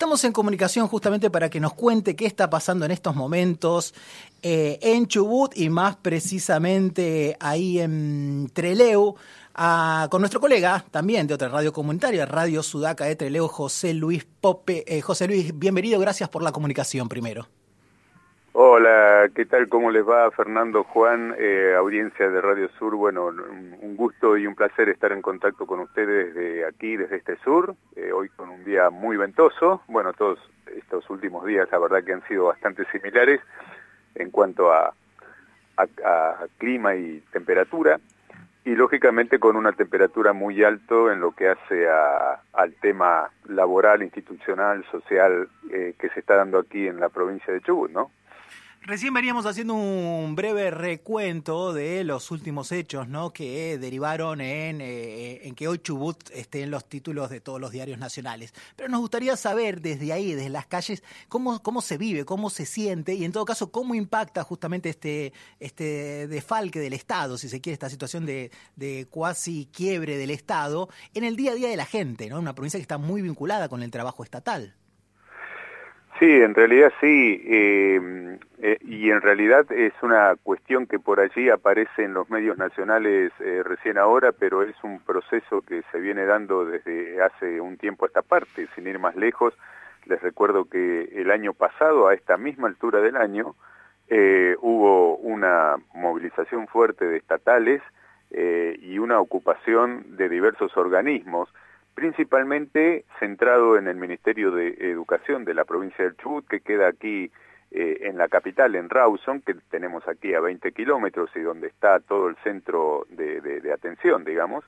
Estamos en comunicación justamente para que nos cuente qué está pasando en estos momentos en Chubut y más precisamente ahí en Trelew, con nuestro colega también de otra radio comunitaria, Radio Sudaca de Trelew, José Luis Pope. José Luis, bienvenido, gracias por la comunicación primero. Hola, ¿qué tal? ¿Cómo les va? Fernando, Juan, audiencia de Radio Sur. Bueno, un gusto y un placer estar en contacto con ustedes desde aquí, desde este sur, hoy con un día muy ventoso. Bueno, todos estos últimos días la verdad que han sido bastante similares en cuanto a clima y temperatura, y lógicamente con una temperatura muy alto en lo que hace al tema laboral, institucional, social que se está dando aquí en la provincia de Chubut, ¿no? Recién veníamos haciendo un breve recuento de los últimos hechos, ¿no?, que derivaron en que hoy Chubut esté en los títulos de todos los diarios nacionales. Pero nos gustaría saber desde ahí, desde las calles, cómo se vive, cómo se siente y en todo caso cómo impacta justamente este desfalque del Estado, si se quiere, esta situación de cuasi quiebre del Estado en el día a día de la gente, ¿no? Una provincia que está muy vinculada con el trabajo estatal. Sí, en realidad sí, y en realidad es una cuestión que por allí aparece en los medios nacionales recién ahora, pero es un proceso que se viene dando desde hace un tiempo a esta parte. Sin ir más lejos, les recuerdo que el año pasado, a esta misma altura del año, hubo una movilización fuerte de estatales y una ocupación de diversos organismos, principalmente centrado en el Ministerio de Educación de la provincia del Chubut, que queda aquí en la capital, en Rawson, que tenemos aquí a 20 kilómetros y donde está todo el centro de atención, digamos.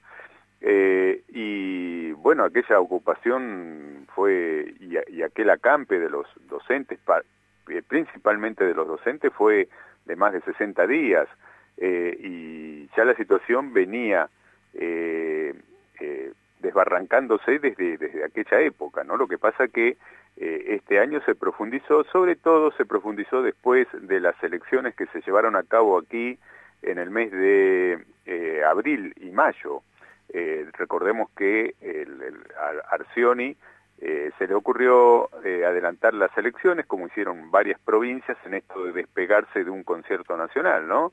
Y bueno, aquella ocupación fue, y aquel acampe de los docentes, principalmente de los docentes, fue de más de 60 días, y ya la situación venía desbarrancándose desde aquella época, ¿no? Lo que pasa que este año se profundizó, sobre todo se profundizó después de las elecciones que se llevaron a cabo aquí en el mes de abril y mayo. Recordemos que a Arcioni se le ocurrió adelantar las elecciones, como hicieron varias provincias, en esto de despegarse de un concierto nacional, ¿no?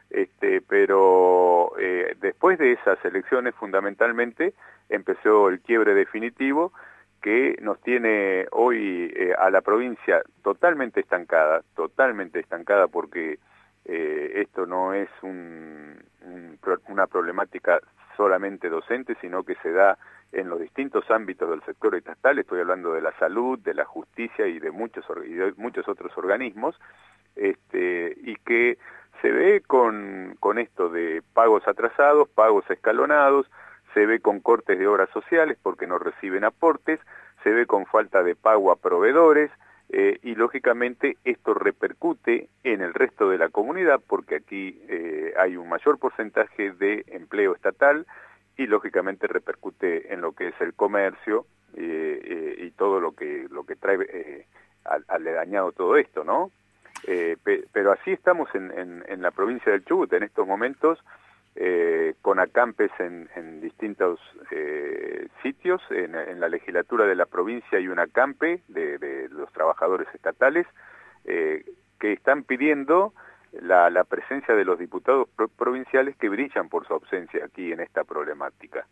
Pero después de esas elecciones fundamentalmente empezó el quiebre definitivo que nos tiene hoy a la provincia totalmente estancada porque esto no es una problemática solamente docente, sino que se da en los distintos ámbitos del sector estatal. Estoy hablando de la salud, de la justicia y de muchos otros organismos, y que se ve con esto de pagos atrasados, pagos escalonados, se ve con cortes de obras sociales porque no reciben aportes, se ve con falta de pago a proveedores, y lógicamente esto repercute en el resto de la comunidad porque aquí hay un mayor porcentaje de empleo estatal y lógicamente repercute en lo que es el comercio y todo lo que trae aledañado todo esto, ¿no? Pero así estamos en la provincia del Chubut en estos momentos, con acampes en distintos sitios. En la legislatura de la provincia hay un acampe de los trabajadores estatales que están pidiendo la presencia de los diputados provinciales que brillan por su ausencia aquí en esta problemática.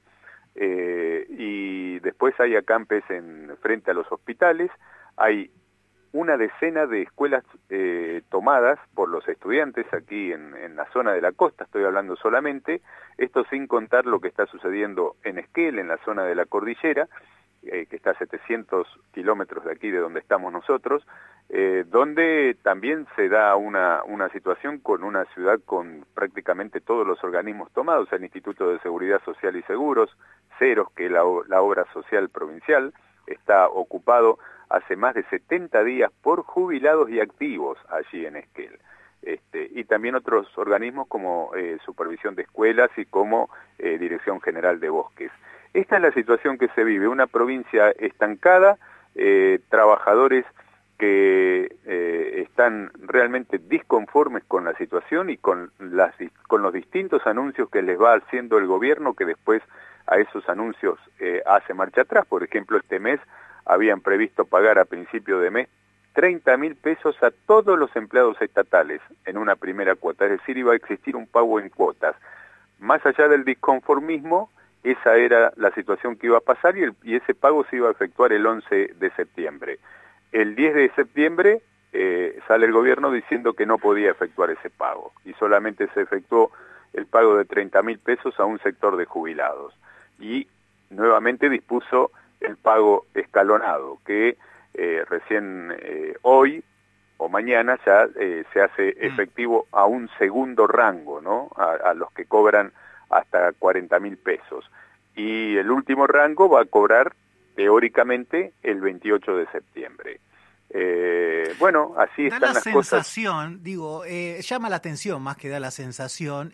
Y después hay acampes frente a los hospitales, hay una decena de escuelas tomadas por los estudiantes aquí en la zona de la costa, estoy hablando solamente, esto sin contar lo que está sucediendo en Esquel, en la zona de la cordillera, que está a 700 kilómetros de aquí de donde estamos nosotros, donde también se da una situación con una ciudad con prácticamente todos los organismos tomados, el Instituto de Seguridad Social y Seguros, Ceros, que es la obra social provincial, está ocupado hace más de 70 días por jubilados y activos allí en Esquel. Y también otros organismos como Supervisión de Escuelas y como Dirección General de Bosques. Esta es la situación que se vive, una provincia estancada, trabajadores que están realmente disconformes con la situación y con los distintos anuncios que les va haciendo el gobierno, que después a esos anuncios hace marcha atrás. Por ejemplo, este mes habían previsto pagar a principio de mes 30.000 pesos a todos los empleados estatales en una primera cuota, es decir, iba a existir un pago en cuotas. Más allá del disconformismo, esa era la situación que iba a pasar y ese pago se iba a efectuar el 11 de septiembre. El 10 de septiembre sale el gobierno diciendo que no podía efectuar ese pago y solamente se efectuó el pago de 30.000 pesos a un sector de jubilados. Y nuevamente dispuso el pago escalonado, que recién hoy o mañana ya se hace efectivo a un segundo rango, ¿no? A los que cobran hasta 40.000 pesos. Y el último rango va a cobrar teóricamente el 28 de septiembre. Bueno, así están las cosas. Llama la atención más que da la sensación,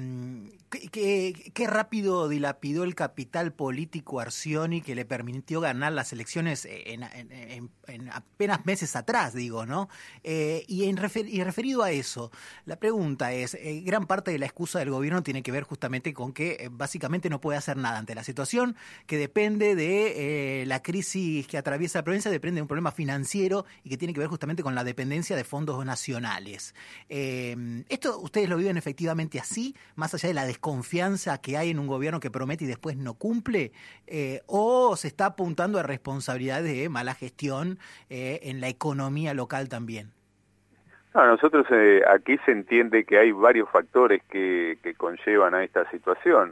qué rápido dilapidó el capital político Arcioni que le permitió ganar las elecciones en apenas meses atrás, ¿no? Y referido a eso, la pregunta es, gran parte de la excusa del gobierno tiene que ver justamente con que básicamente no puede hacer nada ante la situación, que depende de la crisis que atraviesa la provincia, depende de un problema financiero y que tiene que ver justamente con la dependencia de fondos nacionales. ¿Esto ustedes lo viven efectivamente así, más allá de la desconfianza que hay en un gobierno que promete y después no cumple? ¿O se está apuntando a responsabilidades de mala gestión en la economía local también? No, nosotros aquí se entiende que hay varios factores que conllevan a esta situación.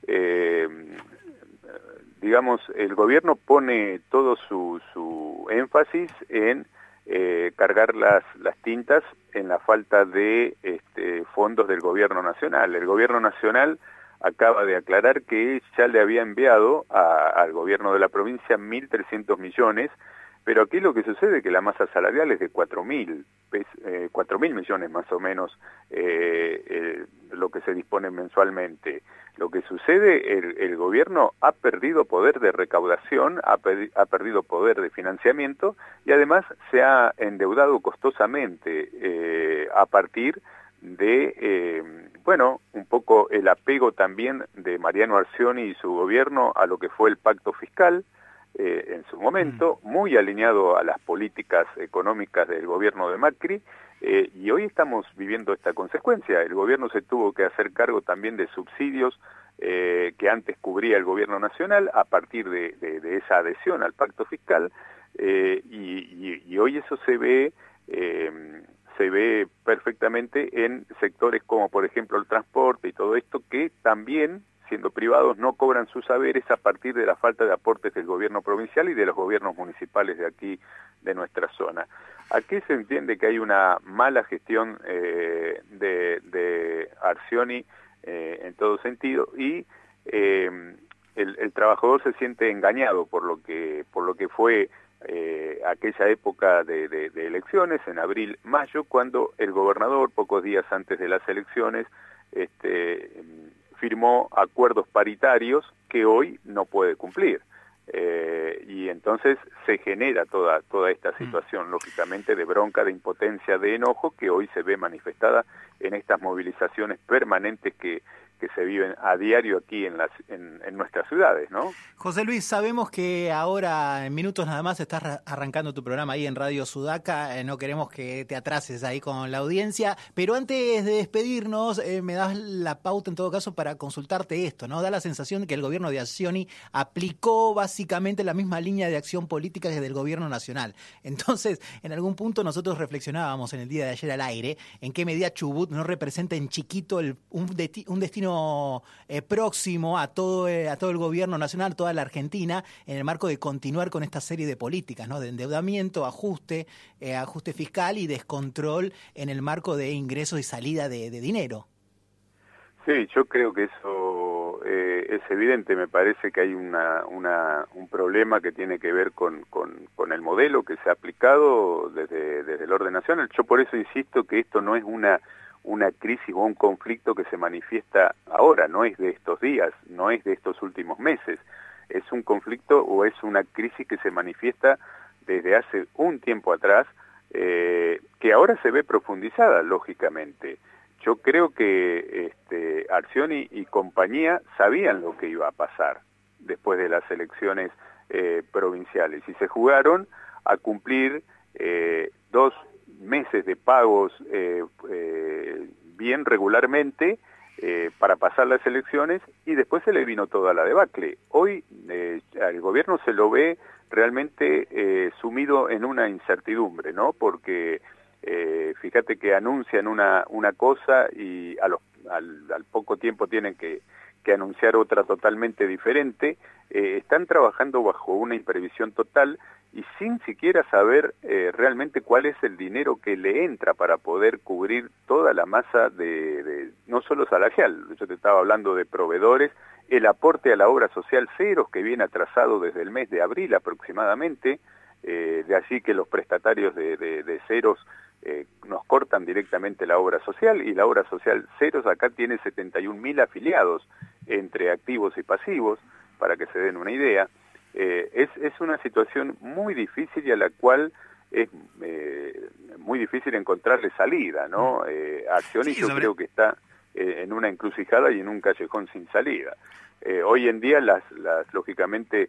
Digamos, el gobierno pone todo su énfasis en cargar las tintas en la falta de fondos del gobierno nacional. El gobierno nacional acaba de aclarar que ya le había enviado al gobierno de la provincia 1.300 millones, pero aquí lo que sucede es que la masa salarial es de 4.000 millones más o menos, lo que se dispone mensualmente. Lo que sucede, el gobierno ha perdido poder de recaudación, ha perdido poder de financiamiento y además se ha endeudado costosamente a partir de, un poco el apego también de Mariano Arcioni y su gobierno a lo que fue el pacto fiscal, en su momento, muy alineado a las políticas económicas del gobierno de Macri, y hoy estamos viviendo esta consecuencia. El gobierno se tuvo que hacer cargo también de subsidios que antes cubría el gobierno nacional a partir de esa adhesión al pacto fiscal, y hoy eso se ve perfectamente en sectores como por ejemplo el transporte y todo esto, que también, siendo privados, no cobran sus saberes a partir de la falta de aportes del gobierno provincial y de los gobiernos municipales de aquí, de nuestra zona. Aquí se entiende que hay una mala gestión de Arcioni en todo sentido, y el trabajador se siente engañado por lo que fue aquella época de elecciones, en abril, mayo, cuando el gobernador, pocos días antes de las elecciones, firmó acuerdos paritarios que hoy no puede cumplir. Y entonces se genera toda esta situación, lógicamente, de bronca, de impotencia, de enojo, que hoy se ve manifestada en estas movilizaciones permanentes que se viven a diario aquí en nuestras ciudades, ¿no? José Luis, sabemos que ahora en minutos nada más estás arrancando tu programa ahí en Radio Sudaca, no queremos que te atrases ahí con la audiencia, pero antes de despedirnos me das la pauta en todo caso para consultarte esto, ¿no? Da la sensación de que el gobierno de Arcioni aplicó básicamente la misma línea de acción política que del gobierno nacional. Entonces, en algún punto nosotros reflexionábamos en el día de ayer al aire en qué medida Chubut no representa en chiquito un destino próximo a todo el gobierno nacional, toda la Argentina, en el marco de continuar con esta serie de políticas, ¿no? De endeudamiento, ajuste fiscal y descontrol en el marco de ingresos y salida de dinero. Sí, yo creo que eso es evidente. Me parece que hay un problema que tiene que ver con el modelo que se ha aplicado desde el orden nacional. Yo por eso insisto que esto no es una crisis o un conflicto que se manifiesta ahora, no es de estos días, no es de estos últimos meses, es un conflicto o es una crisis que se manifiesta desde hace un tiempo atrás, que ahora se ve profundizada, lógicamente. Yo creo que Arcioni y compañía sabían lo que iba a pasar después de las elecciones provinciales y se jugaron a cumplir 2 meses de pagos bien regularmente para pasar las elecciones y después se le vino toda la debacle. Hoy al gobierno se lo ve realmente sumido en una incertidumbre, ¿no? Porque fíjate que anuncian una cosa y al poco tiempo tienen que anunciar otra totalmente diferente. Están trabajando bajo una imprevisión total y sin siquiera saber realmente cuál es el dinero que le entra para poder cubrir toda la masa de no solo salarial, yo te estaba hablando de proveedores, el aporte a la obra social ceros que viene atrasado desde el mes de abril aproximadamente, de allí que los prestatarios de ceros nos cortan directamente la obra social, y la obra social ceros acá tiene 71.000 afiliados entre activos y pasivos, para que se den una idea. Es una situación muy difícil y a la cual es muy difícil encontrarle salida, ¿no? Acciones, sí, yo creo que está en una encrucijada y en un callejón sin salida. Hoy en día, lógicamente,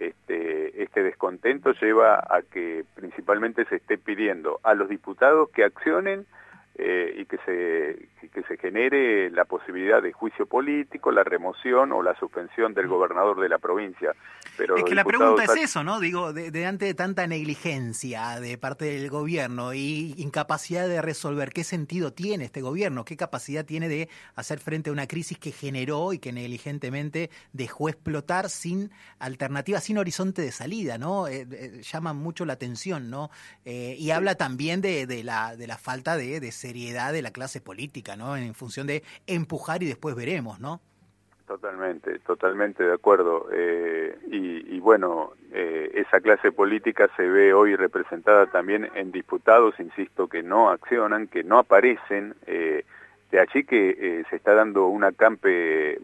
este descontento lleva a que principalmente se esté pidiendo a los diputados que accionen y que se genere la posibilidad de juicio político, la remoción o la suspensión del gobernador de la provincia. Pero es que la pregunta es eso, ¿no? Digo, ante de tanta negligencia de parte del gobierno y incapacidad de resolver, ¿qué sentido tiene este gobierno? ¿Qué capacidad tiene de hacer frente a una crisis que generó y que negligentemente dejó explotar sin alternativa, sin horizonte de salida, ¿no? Llama mucho la atención, ¿no? Y habla también de la falta de seriedad de la clase política, ¿no? En función de empujar y después veremos, ¿no? Totalmente de acuerdo. Y bueno, esa clase política se ve hoy representada también en diputados, insisto, que no accionan, que no aparecen. De allí que se está dando un acampe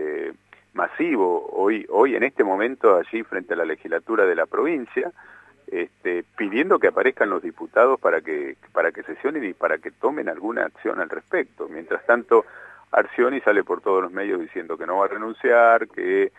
masivo hoy en este momento allí frente a la legislatura de la provincia, pidiendo que aparezcan los diputados para que sesionen y para que tomen alguna acción al respecto. Mientras tanto, Arcioni sale por todos los medios diciendo que no va a renunciar, que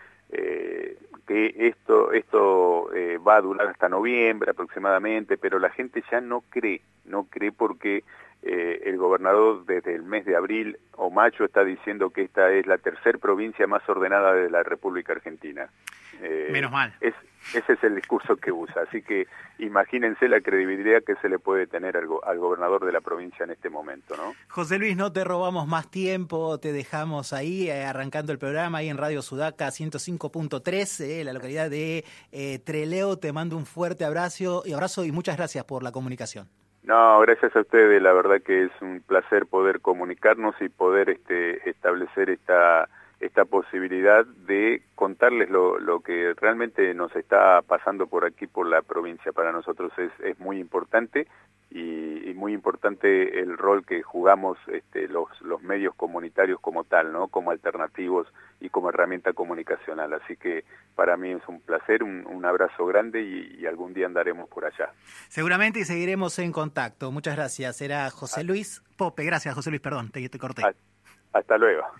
esto va a durar hasta noviembre aproximadamente, pero la gente ya no cree porque el gobernador desde el mes de abril o mayo está diciendo que esta es la tercera provincia más ordenada de la República Argentina. Menos mal. Ese es el discurso que usa, así que imagínense la credibilidad que se le puede tener al gobernador de la provincia en este momento, ¿no? José Luis, no te robamos más tiempo, te dejamos ahí arrancando el programa ahí en Radio Sudaca 105.3, la localidad de Trelew. Te mando un fuerte abrazo y muchas gracias por la comunicación. No, gracias a ustedes, la verdad que es un placer poder comunicarnos y poder establecer esta posibilidad de contarles lo que realmente nos está pasando por aquí, por la provincia. Para nosotros es muy importante y muy importante el rol que jugamos los medios comunitarios como tal, ¿no? Como alternativos y como herramienta comunicacional. Así que para mí es un placer, un abrazo grande y algún día andaremos por allá. Seguramente, y seguiremos en contacto. Muchas gracias. Era José Luis Pope. Gracias, José Luis, perdón, te corté. Hasta luego.